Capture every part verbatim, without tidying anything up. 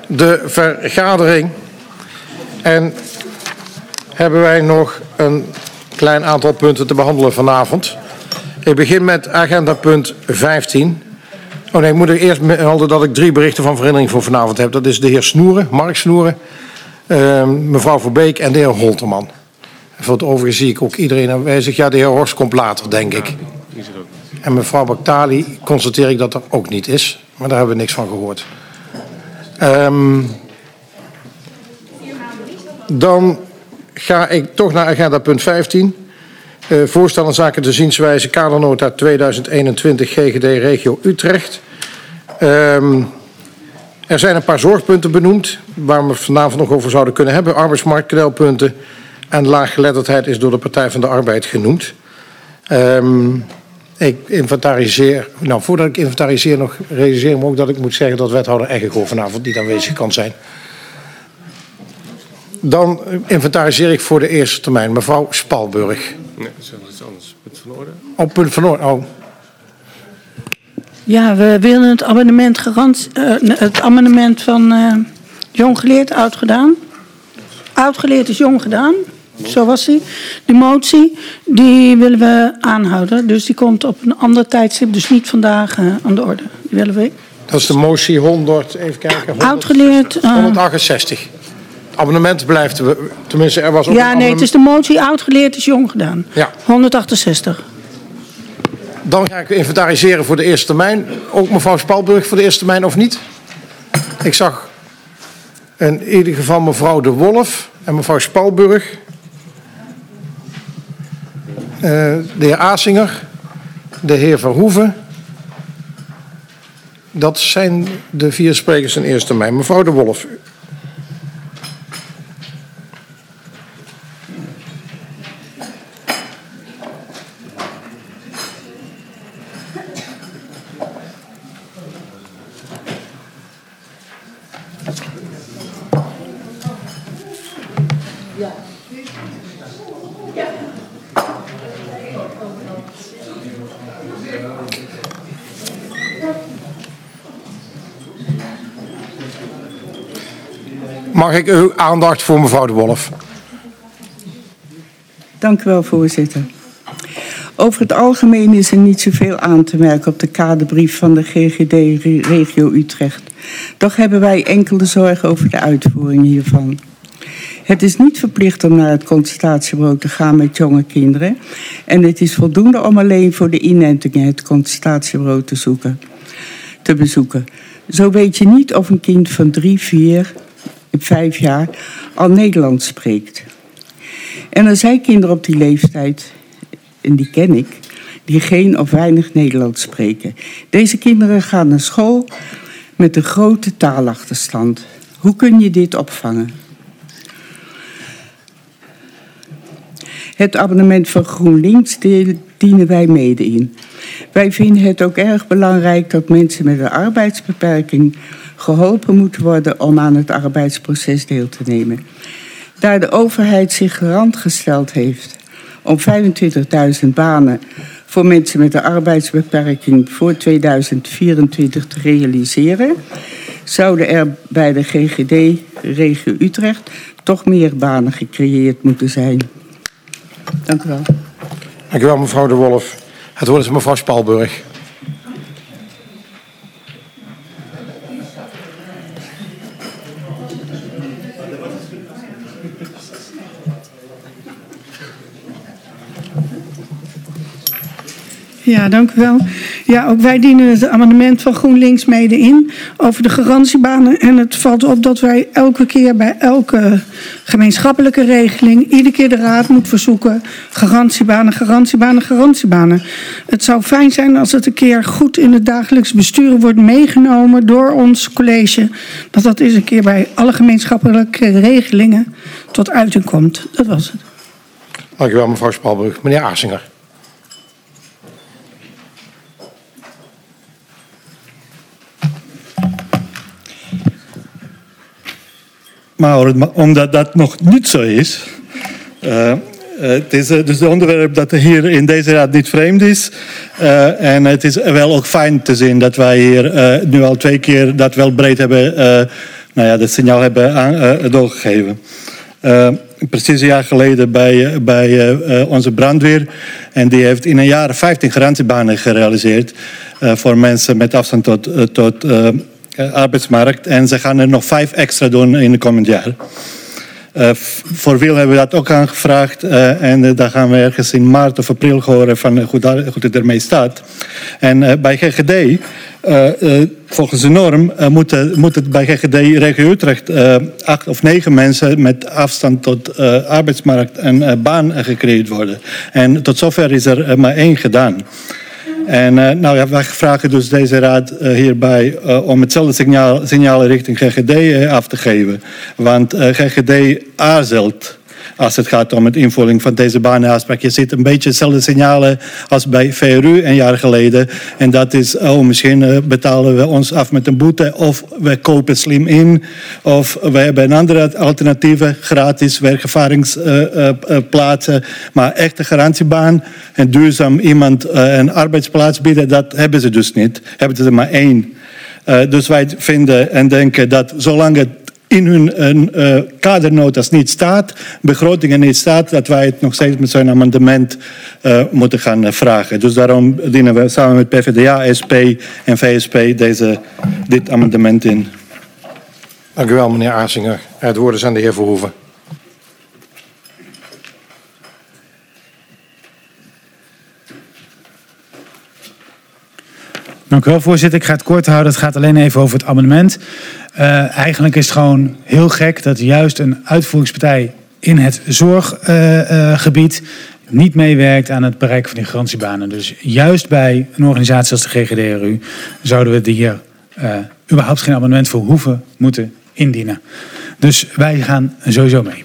de vergadering. En hebben wij nog een klein aantal punten te behandelen vanavond. Ik begin met agenda punt vijftien. Oh nee, ik moet er eerst melden dat ik drie berichten van verandering voor vanavond heb. Dat is de heer Snoeren, Mark Snoeren, uh, mevrouw Verbeek en de heer Holterman. Voor het overige zie ik ook iedereen aanwezig. Ja, de heer Horst komt later, denk ik. En mevrouw Baktali constateer ik dat er ook niet is. Maar daar hebben we niks van gehoord. Um, dan ga ik toch naar agenda punt vijftien. Uh, voorstel aan zaken de zienswijze kadernota tweeduizend eenentwintig G G D regio Utrecht. Um, er zijn een paar zorgpunten benoemd waar we vanavond nog over zouden kunnen hebben. Arbeidsmarktknelpunten en laaggeletterdheid is door de Partij van de Arbeid genoemd. Um, ik inventariseer, nou voordat ik inventariseer nog realiseer ik me ook dat ik moet zeggen dat wethouder Eggegoor vanavond niet aanwezig kan zijn. Dan inventariseer ik voor de eerste termijn. Mevrouw Spalburg. Nee, dat is iets anders. Punt van orde. Oh, punt van orde. Oh. Ja, we willen het amendement, garant, uh, het amendement van uh, jong geleerd oud gedaan. Oud geleerd is jong gedaan. Zo was die. De motie, die willen we aanhouden. Dus die komt op een ander tijdstip, dus niet vandaag uh, aan de orde. Die willen we. Dat is de motie honderd, even kijken. honderd, oud geleerd. Uh, honderdachtenzestig. Het abonnement blijft, tenminste er was ook ja, nee, het is de motie oud geleerd is jong gedaan. Ja. honderdachtenzestig. Dan ga ik inventariseren voor de eerste termijn. Ook mevrouw Spalburg voor de eerste termijn of niet? Ik zag in ieder geval mevrouw De Wolf en mevrouw Spalburg. Uh, de heer Asinger. De heer Verhoeven. Dat zijn de vier sprekers in eerste termijn. Mevrouw De Wolf. Mag ik uw aandacht voor mevrouw De Wolf? Dank u wel, voorzitter. Over het algemeen is er niet zoveel aan te merken op de kaderbrief van de G G D regio Utrecht. Toch hebben wij enkele zorgen over de uitvoering hiervan. Het is niet verplicht om naar het consultatiebureau te gaan met jonge kinderen. En het is voldoende om alleen voor de inentingen het consultatiebureau te, zoeken, te bezoeken. Zo weet je niet of een kind van drie, vier, vijf jaar al Nederlands spreekt. En er zijn kinderen op die leeftijd, en die ken ik, die geen of weinig Nederlands spreken. Deze kinderen gaan naar school met een grote taalachterstand. Hoe kun je dit opvangen? Het abonnement van GroenLinks dienen wij mede in. Wij vinden het ook erg belangrijk dat mensen met een arbeidsbeperking geholpen moeten worden om aan het arbeidsproces deel te nemen. Daar de overheid zich garant gesteld heeft om vijfentwintigduizend banen voor mensen met een arbeidsbeperking voor tweeduizend vierentwintig te realiseren, zouden er bij de G G D regio Utrecht toch meer banen gecreëerd moeten zijn. Dank u wel. Dank u wel, mevrouw De Wolf. Het woord is mevrouw Spalburg. Ja, dank u wel. Ja, ook wij dienen het amendement van GroenLinks mede in over de garantiebanen. En het valt op dat wij elke keer bij elke gemeenschappelijke regeling iedere keer de raad moet verzoeken garantiebanen, garantiebanen, garantiebanen. Het zou fijn zijn als het een keer goed in het dagelijks bestuur wordt meegenomen door ons college. Dat dat eens een keer bij alle gemeenschappelijke regelingen tot uiting komt. Dat was het. Dank u wel, mevrouw Spalburg. Meneer Asinger. Maar omdat dat nog niet zo is, uh, het is uh, dus een onderwerp dat hier in deze raad niet vreemd is. Uh, en het is wel ook fijn te zien dat wij hier uh, nu al twee keer dat wel breed hebben uh, nou ja, dat signaal hebben aan, uh, doorgegeven. Uh, precies een jaar geleden bij, bij uh, onze brandweer. En die heeft in een jaar vijftien garantiebanen gerealiseerd uh, voor mensen met afstand tot, uh, tot uh, arbeidsmarkt. En ze gaan er nog vijf extra doen in het komend jaar. Uh, voor Wiel hebben we dat ook aangevraagd. Uh, en uh, daar gaan we ergens in maart of april horen van uh, hoe, dat, hoe het ermee staat. En uh, bij G G D, uh, uh, volgens de norm, uh, moet, uh, moet het bij G G D Regio Utrecht uh, acht of negen mensen met afstand tot uh, arbeidsmarkt en uh, baan uh, gecreëerd worden. En tot zover is er uh, maar één gedaan. En uh, nou ja, wij vragen dus deze raad uh, hierbij uh, om hetzelfde signaal, signaal richting G G D uh, af te geven. Want uh, G G D aarzelt als het gaat om het invulling van deze banenafspraak. Je ziet een beetje hetzelfde signalen als bij V R U een jaar geleden. En dat is, oh, misschien uh, betalen we ons af met een boete. Of we kopen slim in. Of we hebben een andere alternatieven, gratis werkervaringsplaatsen. Uh, uh, maar echte garantiebaan en duurzaam iemand uh, een arbeidsplaats bieden, dat hebben ze dus niet. Hebben ze er maar één. Uh, dus wij vinden en denken dat zolang het in hun uh, kadernotas niet staat, begrotingen niet staat, dat wij het nog steeds met zo'n amendement uh, moeten gaan uh, vragen. Dus daarom dienen we samen met P v d A, S P en V S P deze, dit amendement in. Dank u wel, meneer Aarsinger. Het woord is aan de heer Verhoeven. Dank u wel, voorzitter. Ik ga het kort houden. Het gaat alleen even over het amendement. Uh, eigenlijk is het gewoon heel gek dat juist een uitvoeringspartij in het zorggebied uh, uh, niet meewerkt aan het bereiken van die garantiebanen. Dus juist bij een organisatie als de G G D R U zouden we hier uh, überhaupt geen amendement voor hoeven moeten indienen. Dus wij gaan sowieso mee.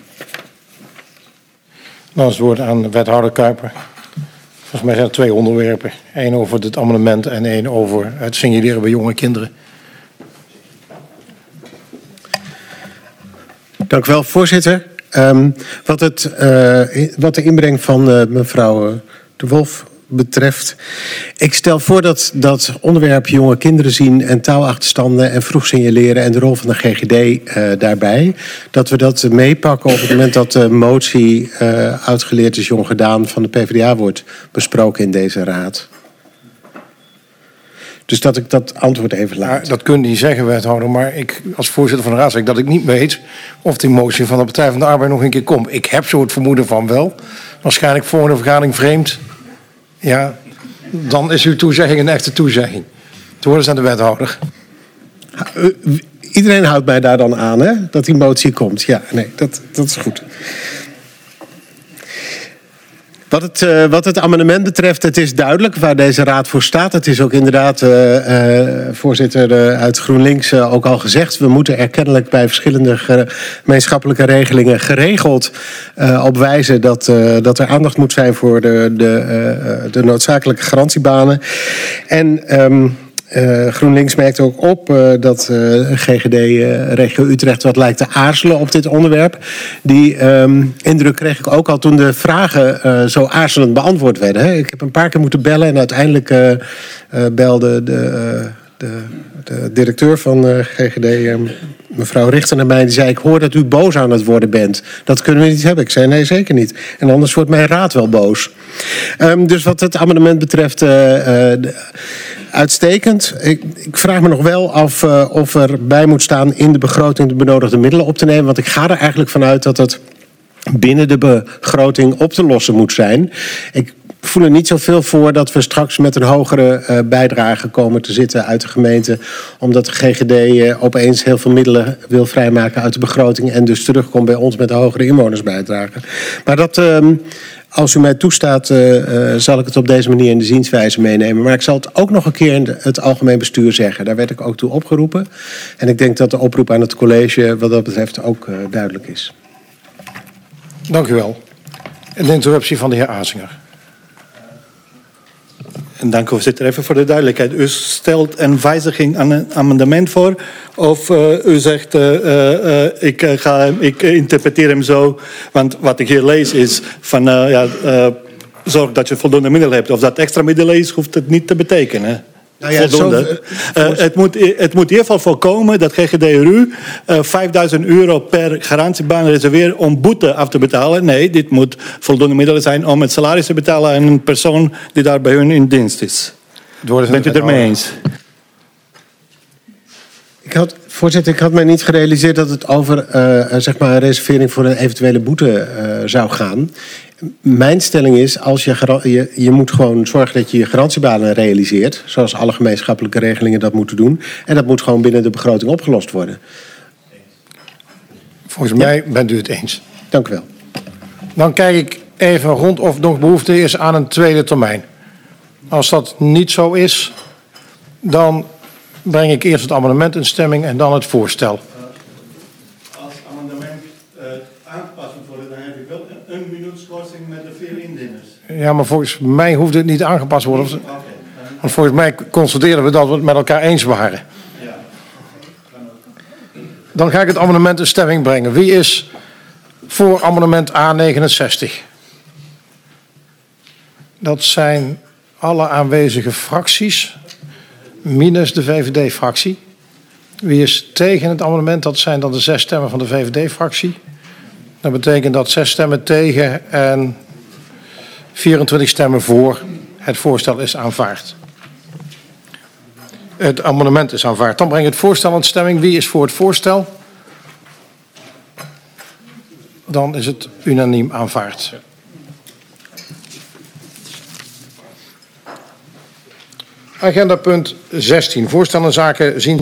Dan is het woord aan wethouder Kuiper. Volgens mij zijn er twee onderwerpen. Eén over het amendement en één over het signaleren bij jonge kinderen. Dank u wel, voorzitter. Um, wat, het, uh, wat de inbreng van uh, mevrouw De Wolf betreft. Ik stel voor dat dat onderwerp jonge kinderen zien en taalachterstanden en vroeg signaleren en de rol van de G G D uh, daarbij. Dat we dat meepakken op het moment dat de motie uh, uitgeleerd is jong gedaan van de P v d A wordt besproken in deze raad. Dus dat ik dat antwoord even laat. Ja, dat kun je niet zeggen, wethouder, maar ik als voorzitter van de raad zeg dat ik niet weet of die motie van de Partij van de Arbeid nog een keer komt. Ik heb zo het vermoeden van wel. Waarschijnlijk voor een vergadering vreemd. Ja, dan is uw toezegging een echte toezegging. Het woord is aan de wethouder. Iedereen houdt mij daar dan aan, hè? Dat die motie komt. Ja, nee, dat, dat is goed. Wat het, uh, wat het amendement betreft, het is duidelijk waar deze raad voor staat. Het is ook inderdaad, uh, uh, voorzitter uh, uit GroenLinks uh, ook al gezegd. We moeten er kennelijk bij verschillende gemeenschappelijke regelingen geregeld uh, op wijzen dat, uh, dat er aandacht moet zijn voor de, de, uh, de noodzakelijke garantiebanen. En Um, Uh, GroenLinks merkt ook op uh, dat uh, G G D uh, Regio Utrecht wat lijkt te aarzelen op dit onderwerp. Die um, indruk kreeg ik ook al toen de vragen uh, zo aarzelend beantwoord werden. Hè. Ik heb een paar keer moeten bellen en uiteindelijk uh, uh, belde de, uh, de, de directeur van uh, G G D, uh, mevrouw Richter, naar mij. Die zei, ik hoor dat u boos aan het worden bent. Dat kunnen we niet hebben. Ik zei, nee, zeker niet. En anders wordt mijn raad wel boos. Um, dus wat het amendement betreft Uh, uh, de, uitstekend. Ik, ik vraag me nog wel af uh, of er bij moet staan in de begroting de benodigde middelen op te nemen. Want ik ga er eigenlijk vanuit dat het binnen de begroting op te lossen moet zijn. Ik voel er niet zoveel voor dat we straks met een hogere uh, bijdrage komen te zitten uit de gemeente. Omdat de G G D uh, opeens heel veel middelen wil vrijmaken uit de begroting. En dus terugkomt bij ons met een hogere inwonersbijdrage. Maar dat Uh, Als u mij toestaat, uh, uh, zal ik het op deze manier in de zienswijze meenemen. Maar ik zal het ook nog een keer in de, het algemeen bestuur zeggen. Daar werd ik ook toe opgeroepen. En ik denk dat de oproep aan het college wat dat betreft ook uh, duidelijk is. Dank u wel. En de interruptie van de heer Aarsinger. En dank u, voorzitter. Even voor de duidelijkheid. U stelt een wijziging aan een amendement voor. Of uh, u zegt, uh, uh, ik, uh, ga, ik interpreteer hem zo. Want wat ik hier lees is van, uh, ja, uh, zorg dat je voldoende middelen hebt. Of dat extra middelen is, hoeft het niet te betekenen. Nou ja, voldoende. zo, Uh, het, moet, het moet in ieder geval voorkomen dat G G D R U uh, vijfduizend euro per garantiebaan reserveert om boete af te betalen. Nee, dit moet voldoende middelen zijn om het salaris te betalen aan een persoon die daar bij hun in dienst is. Bent u het ermee eens? Ik had, voorzitter, ik had mij niet gerealiseerd dat het over uh, zeg maar een reservering voor een eventuele boete uh, zou gaan. Mijn stelling is, als je, je, je moet gewoon zorgen dat je je garantiebanen realiseert, zoals alle gemeenschappelijke regelingen dat moeten doen. En dat moet gewoon binnen de begroting opgelost worden. Volgens mij bent u het eens. Dank u wel. Dan kijk ik even rond of nog behoefte is aan een tweede termijn. Als dat niet zo is, dan breng ik eerst het amendement in stemming en dan het voorstel. Als amendement uh, aangepast moet worden, dan heb ik wel een, een minuut schorsing met de vier indieners. Ja, maar volgens mij hoeft het niet aangepast te worden. Okay. Want volgens mij constateerden we dat we het met elkaar eens waren. Ja. Dan ga ik het amendement in stemming brengen. Wie is voor amendement A negenenzestig? Dat zijn alle aanwezige fracties, minus de V V D-fractie. Wie is tegen het amendement? Dat zijn dan de zes stemmen van de V V D-fractie. Dat betekent dat zes stemmen tegen en vierentwintig stemmen voor. Het voorstel is aanvaard. Het amendement is aanvaard. Dan breng ik het voorstel in stemming. Wie is voor het voorstel? Dan is het unaniem aanvaard. Agenda punt zestien. Voorstel en zaken zien